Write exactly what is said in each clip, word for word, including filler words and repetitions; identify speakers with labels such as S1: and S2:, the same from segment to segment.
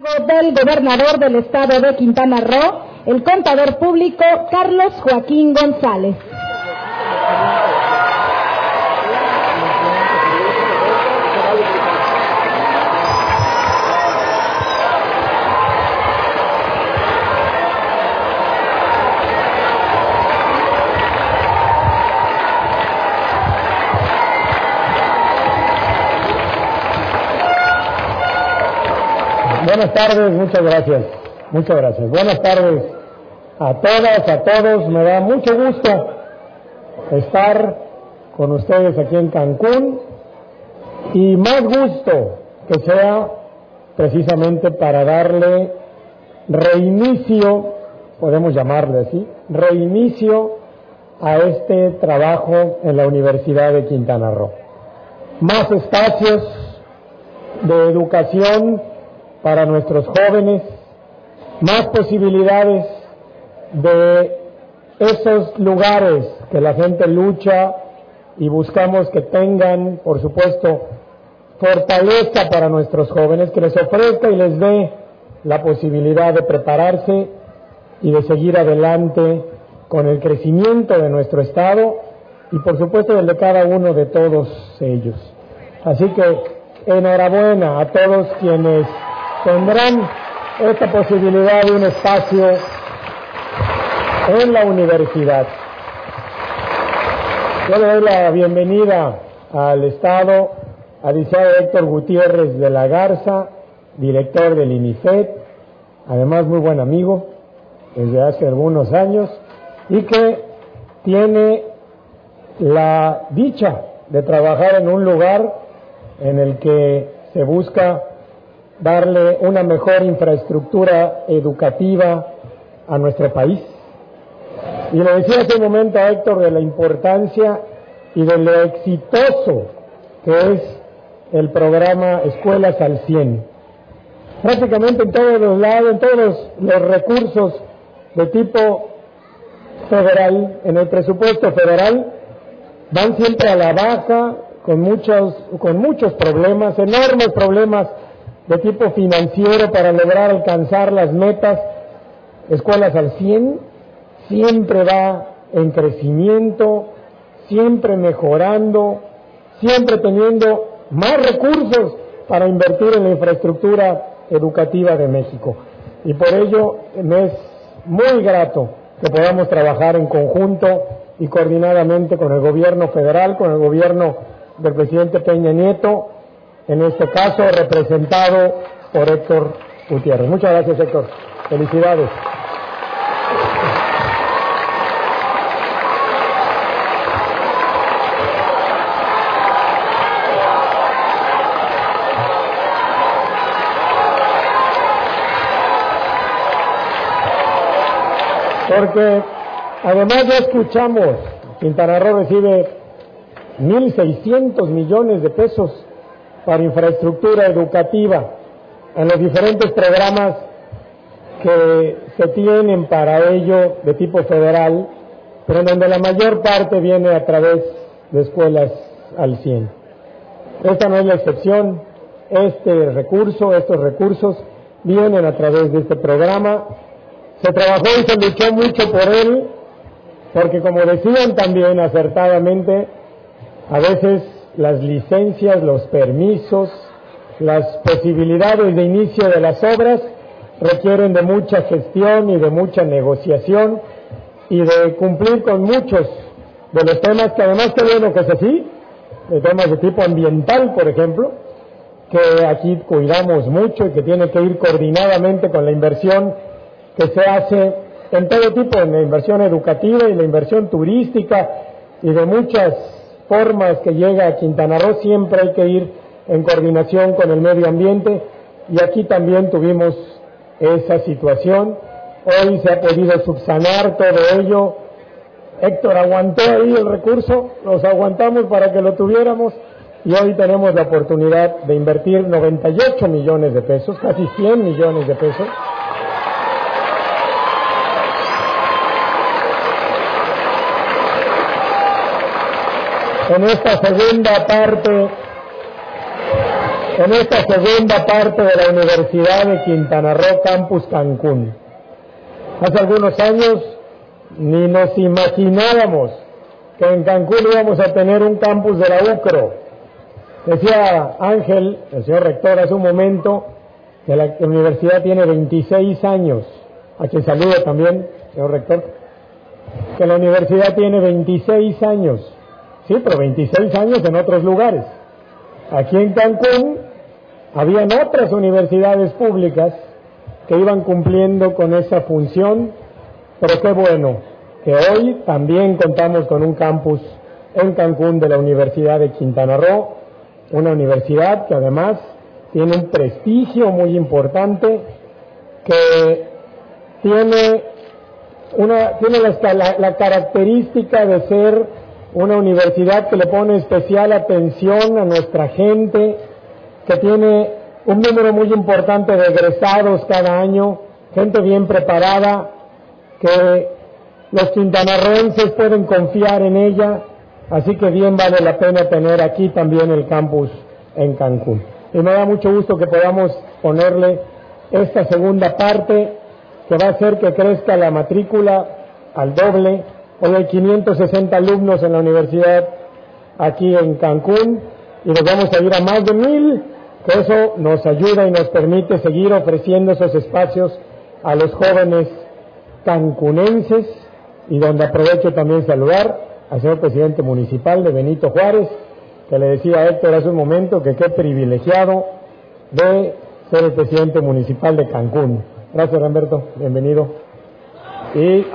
S1: Del gobernador del estado de Quintana Roo, el contador público Carlos Joaquín González.
S2: Buenas tardes, muchas gracias, muchas gracias. Buenas tardes a todas, a todos. Me da mucho gusto estar con ustedes aquí en Cancún y más gusto que sea precisamente para darle reinicio, podemos llamarle así, reinicio a este trabajo en la Universidad de Quintana Roo. Más espacios de educación para nuestros jóvenes, más posibilidades de esos lugares que la gente lucha y buscamos que tengan, por supuesto, fortaleza para nuestros jóvenes, que les ofrezca y les dé la posibilidad de prepararse y de seguir adelante con el crecimiento de nuestro estado y por supuesto del de cada uno de todos ellos. Así que enhorabuena a todos quienes tendrán esta posibilidad de un espacio en la universidad. Yo le doy la bienvenida al Estado al licenciado Héctor Gutiérrez de la Garza, director del INIFED, además muy buen amigo desde hace algunos años y que tiene la dicha de trabajar en un lugar en el que se busca darle una mejor infraestructura educativa a nuestro país. Y le decía hace un momento a Héctor de la importancia y de lo exitoso que es el programa Escuelas al cien. Prácticamente en todos los lados, en todos los, los recursos de tipo federal, en el presupuesto federal, van siempre a la baja con muchos, con muchos problemas, enormes problemas de tipo financiero para lograr alcanzar las metas. Escuelas al cien siempre va en crecimiento, siempre mejorando, siempre teniendo más recursos para invertir en la infraestructura educativa de México. Y por ello me es muy grato que podamos trabajar en conjunto y coordinadamente con el gobierno federal, con el gobierno del presidente Peña Nieto, en este caso representado por Héctor Gutiérrez. Muchas gracias, Héctor. Felicidades. Porque además ya escuchamos, Quintana Roo recibe mil seiscientos millones de pesos para infraestructura educativa en los diferentes programas que se tienen para ello de tipo federal, pero en donde la mayor parte viene a través de Escuelas al cien. Esta no es la excepción. Este recurso, estos recursos vienen a través de este programa. Se trabajó y se luchó mucho por él, porque como decían también acertadamente, a veces las licencias, los permisos, las posibilidades de inicio de las obras requieren de mucha gestión y de mucha negociación y de cumplir con muchos de los temas que además que bueno que es así, de temas de tipo ambiental, por ejemplo, que aquí cuidamos mucho y que tiene que ir coordinadamente con la inversión que se hace en todo tipo, en la inversión educativa y la inversión turística y de muchas formas que llega a Quintana Roo. Siempre hay que ir en coordinación con el medio ambiente y aquí también tuvimos esa situación. Hoy se ha podido subsanar todo ello. Héctor aguantó ahí el recurso, los aguantamos para que lo tuviéramos y hoy tenemos la oportunidad de invertir noventa y ocho millones de pesos, casi cien millones de pesos. En esta segunda parte en esta segunda parte de la Universidad de Quintana Roo, Campus Cancún. Hace algunos años ni nos imaginábamos que en Cancún íbamos a tener un campus de la U C R O. Decía Ángel, el señor rector, hace un momento, que la universidad tiene veintiséis años, a quien saludo también, señor rector, que la universidad tiene veintiséis años, sí, pero veintiséis años en otros lugares. Aquí en Cancún habían otras universidades públicas que iban cumpliendo con esa función, pero qué bueno que hoy también contamos con un campus en Cancún de la Universidad de Quintana Roo, una universidad que además tiene un prestigio muy importante, que tiene una tiene la, la, la característica de ser una universidad que le pone especial atención a nuestra gente, que tiene un número muy importante de egresados cada año, gente bien preparada, que los quintanarroenses pueden confiar en ella, así que bien vale la pena tener aquí también el campus en Cancún. Y me da mucho gusto que podamos ponerle esta segunda parte, que va a hacer que crezca la matrícula al doble. Hoy hay quinientos sesenta alumnos en la universidad aquí en Cancún y nos vamos a ir a más de mil, que eso nos ayuda y nos permite seguir ofreciendo esos espacios a los jóvenes cancunenses, y donde aprovecho también saludar al señor presidente municipal de Benito Juárez, que le decía a Héctor hace un momento que qué privilegiado de ser el presidente municipal de Cancún. Gracias, Ramberto, bienvenido. Y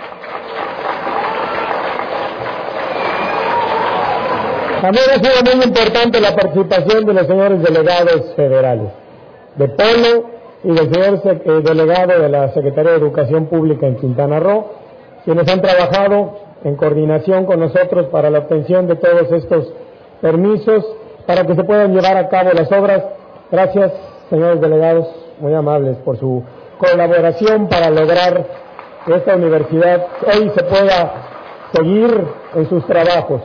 S2: también ha sido muy importante la participación de los señores delegados federales, de Polo y del señor eh, delegado de la Secretaría de Educación Pública en Quintana Roo, quienes han trabajado en coordinación con nosotros para la obtención de todos estos permisos para que se puedan llevar a cabo las obras. Gracias, señores delegados, muy amables por su colaboración para lograr que esta universidad hoy se pueda seguir en sus trabajos.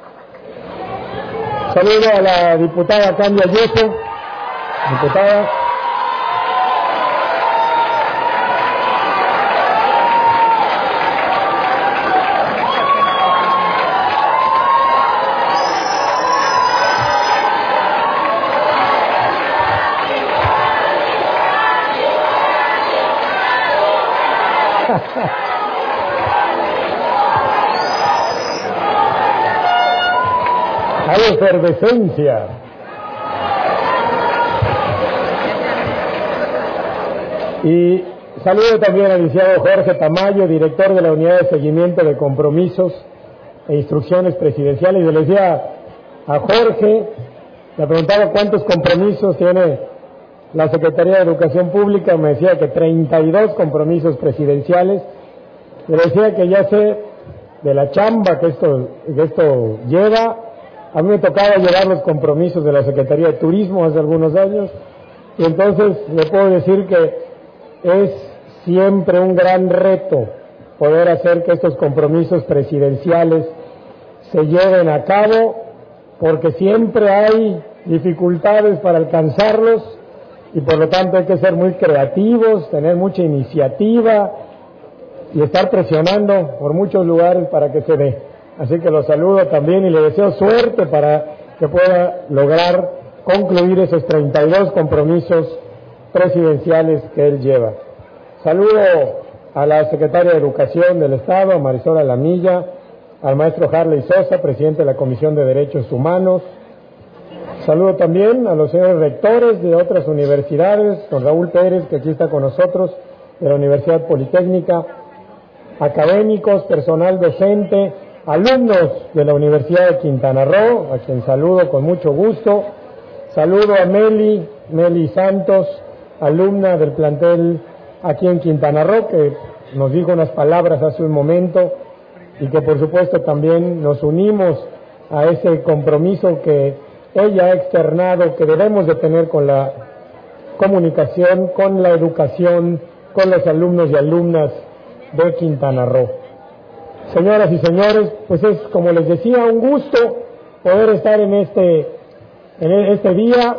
S2: Saludo a la diputada Candia Ayuso. Diputada. Hay efervescencia. Y saludo también al licenciado Jorge Tamayo, director de la Unidad de Seguimiento de Compromisos e Instrucciones Presidenciales. Y le decía a Jorge, le preguntaba cuántos compromisos tiene la Secretaría de Educación Pública, me decía que treinta y dos compromisos presidenciales. Le decía que ya sé de la chamba que esto, que esto lleva. A mí me tocaba llevar los compromisos de la Secretaría de Turismo hace algunos años, y entonces le puedo decir que es siempre un gran reto poder hacer que estos compromisos presidenciales se lleven a cabo, porque siempre hay dificultades para alcanzarlos, y por lo tanto hay que ser muy creativos, tener mucha iniciativa y estar presionando por muchos lugares para que se dé. Así que lo saludo también y le deseo suerte para que pueda lograr concluir esos treinta y dos compromisos presidenciales que él lleva. Saludo a la secretaria de Educación del Estado, a Marisol Alamilla, al maestro Harley Sosa, presidente de la Comisión de Derechos Humanos. Saludo también a los señores rectores de otras universidades, don Raúl Pérez, que aquí está con nosotros, de la Universidad Politécnica, académicos, personal docente, alumnos de la Universidad de Quintana Roo, a quien saludo con mucho gusto. Saludo a Meli, Meli Santos, alumna del plantel aquí en Quintana Roo, que nos dijo unas palabras hace un momento y que por supuesto también nos unimos a ese compromiso que ella ha externado, que debemos de tener con la comunicación, con la educación, con los alumnos y alumnas de Quintana Roo. Señoras y señores, pues es, como les decía, un gusto poder estar en este, en este día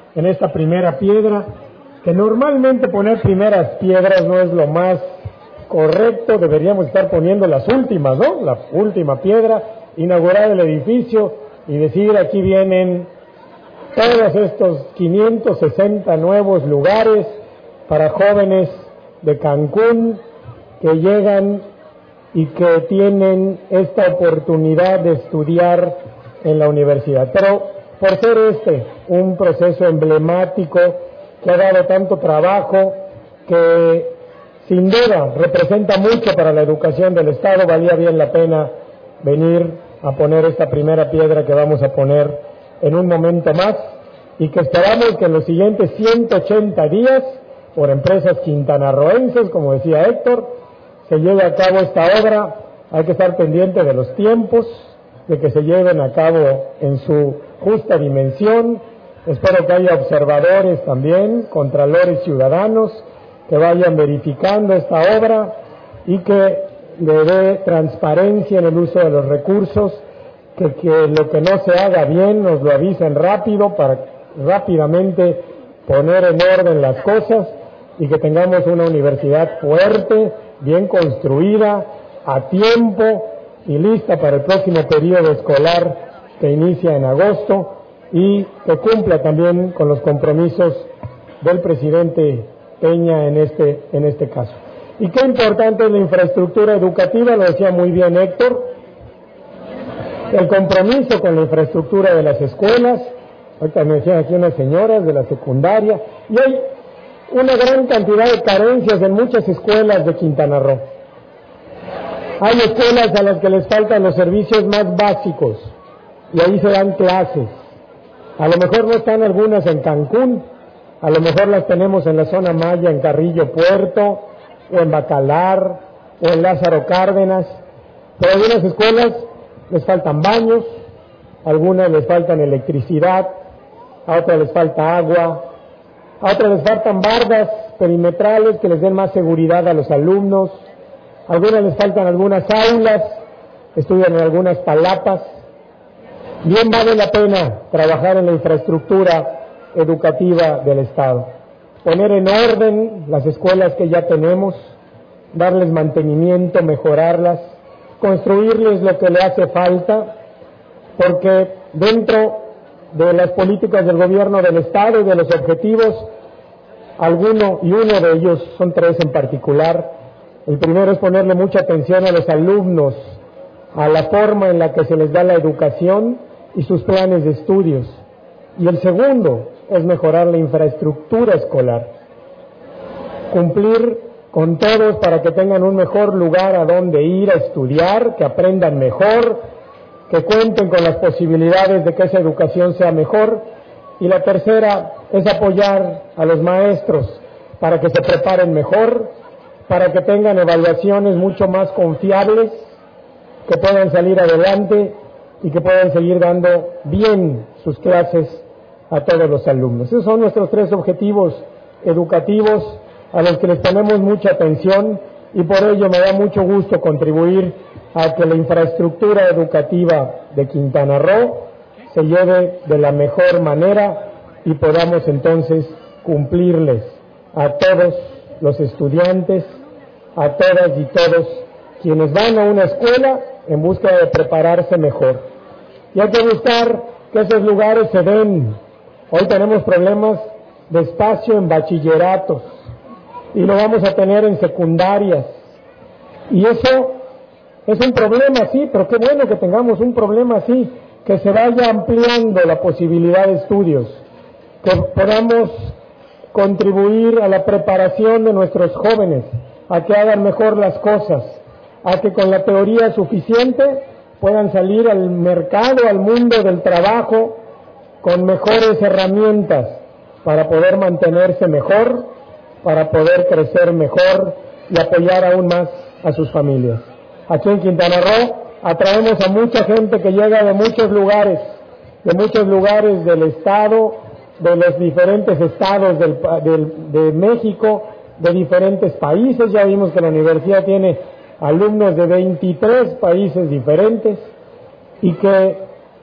S2: en esta primera piedra, que normalmente poner primeras piedras no es lo más correcto, deberíamos estar poniendo las últimas, ¿no? La última piedra, inaugurar el edificio y decir aquí vienen todos estos quinientos sesenta nuevos lugares para jóvenes de Cancún que llegan y que tienen esta oportunidad de estudiar en la universidad. Pero por ser este un proceso emblemático que ha dado tanto trabajo, que sin duda representa mucho para la educación del Estado, valía bien la pena venir a poner esta primera piedra que vamos a poner en un momento más y que esperamos que en los siguientes ciento ochenta días, por empresas quintanarroenses, como decía Héctor, se lleve a cabo esta obra. Hay que estar pendiente de los tiempos, de que se lleven a cabo en su justa dimensión. Espero que haya observadores también, contralores ciudadanos, que vayan verificando esta obra y que le dé transparencia en el uso de los recursos, que, que lo que no se haga bien nos lo avisen rápido para rápidamente poner en orden las cosas y que tengamos una universidad fuerte, bien construida, a tiempo y lista para el próximo periodo escolar que inicia en agosto y que cumpla también con los compromisos del presidente Peña en este, en este caso. Y qué importante es la infraestructura educativa, lo decía muy bien Héctor, el compromiso con la infraestructura de las escuelas. Ahorita me decían aquí unas señoras de la secundaria, y hay una gran cantidad de carencias en muchas escuelas de Quintana Roo. Hay escuelas a las que les faltan los servicios más básicos, y ahí se dan clases. A lo mejor no están algunas en Cancún, a lo mejor las tenemos en la zona Maya, en Carrillo Puerto, o en Bacalar, o en Lázaro Cárdenas, pero algunas escuelas les faltan baños, a algunas les faltan electricidad, a otras les falta agua, a otras les faltan bardas perimetrales que les den más seguridad a los alumnos, a algunas les faltan algunas aulas, estudian en algunas palapas. Bien vale la pena trabajar en la infraestructura educativa del Estado, poner en orden las escuelas que ya tenemos, darles mantenimiento, mejorarlas, construirles lo que le hace falta, porque dentro de las políticas del gobierno del Estado y de los objetivos, alguno y uno de ellos, son tres en particular. El primero es ponerle mucha atención a los alumnos, a la forma en la que se les da la educación y sus planes de estudios. Y el segundo es mejorar la infraestructura escolar, cumplir con todos para que tengan un mejor lugar a donde ir a estudiar, que aprendan mejor, que cuenten con las posibilidades de que esa educación sea mejor. Y la tercera es apoyar a los maestros para que se preparen mejor, para que tengan evaluaciones mucho más confiables, que puedan salir adelante y que puedan seguir dando bien sus clases a todos los alumnos. Esos son nuestros tres objetivos educativos a los que les ponemos mucha atención, y por ello me da mucho gusto contribuir a que la infraestructura educativa de Quintana Roo se lleve de la mejor manera y podamos entonces cumplirles a todos los estudiantes, a todas y todos quienes van a una escuela en busca de prepararse mejor. Y hay que buscar que esos lugares se den. Hoy tenemos problemas de espacio en bachilleratos y lo vamos a tener en secundarias, y eso es un problema, sí, pero qué bueno que tengamos un problema así, que se vaya ampliando la posibilidad de estudios, que podamos contribuir a la preparación de nuestros jóvenes, a que hagan mejor las cosas, a que con la teoría suficiente puedan salir al mercado, al mundo del trabajo, con mejores herramientas para poder mantenerse mejor, para poder crecer mejor y apoyar aún más a sus familias. Aquí en Quintana Roo atraemos a mucha gente que llega de muchos lugares, de muchos lugares del Estado, de los diferentes estados del, del, de México, de diferentes países. Ya vimos que la universidad tiene alumnos de veintitrés países diferentes y que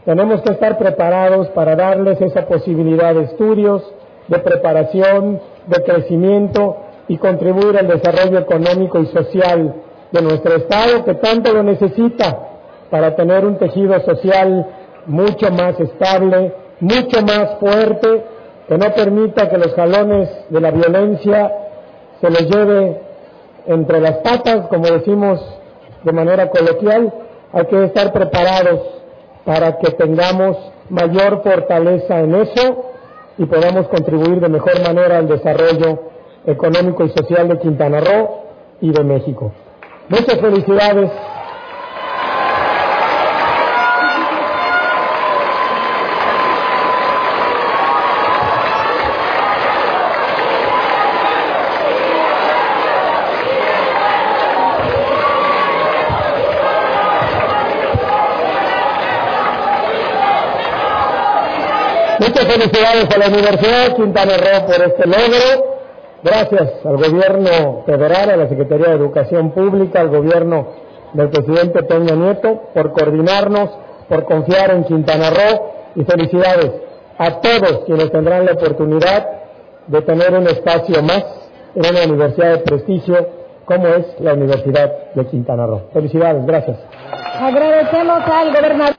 S2: Tenemos que estar preparados para darles esa posibilidad de estudios, de preparación, de crecimiento y contribuir al desarrollo económico y social de nuestro Estado, que tanto lo necesita para tener un tejido social mucho más estable, mucho más fuerte, que no permita que los jalones de la violencia se los lleve entre las patas, como decimos de manera coloquial. Hay que estar preparados para que tengamos mayor fortaleza en eso y podamos contribuir de mejor manera al desarrollo económico y social de Quintana Roo y de México. Muchas felicidades. Muchas felicidades a la Universidad Quintana Roo por este logro. Gracias al Gobierno Federal, a la Secretaría de Educación Pública, al Gobierno del Presidente Peña Nieto por coordinarnos, por confiar en Quintana Roo, y felicidades a todos quienes tendrán la oportunidad de tener un espacio más en una universidad de prestigio como es la Universidad de Quintana Roo. Felicidades, gracias.
S1: Agradecemos al gobernador.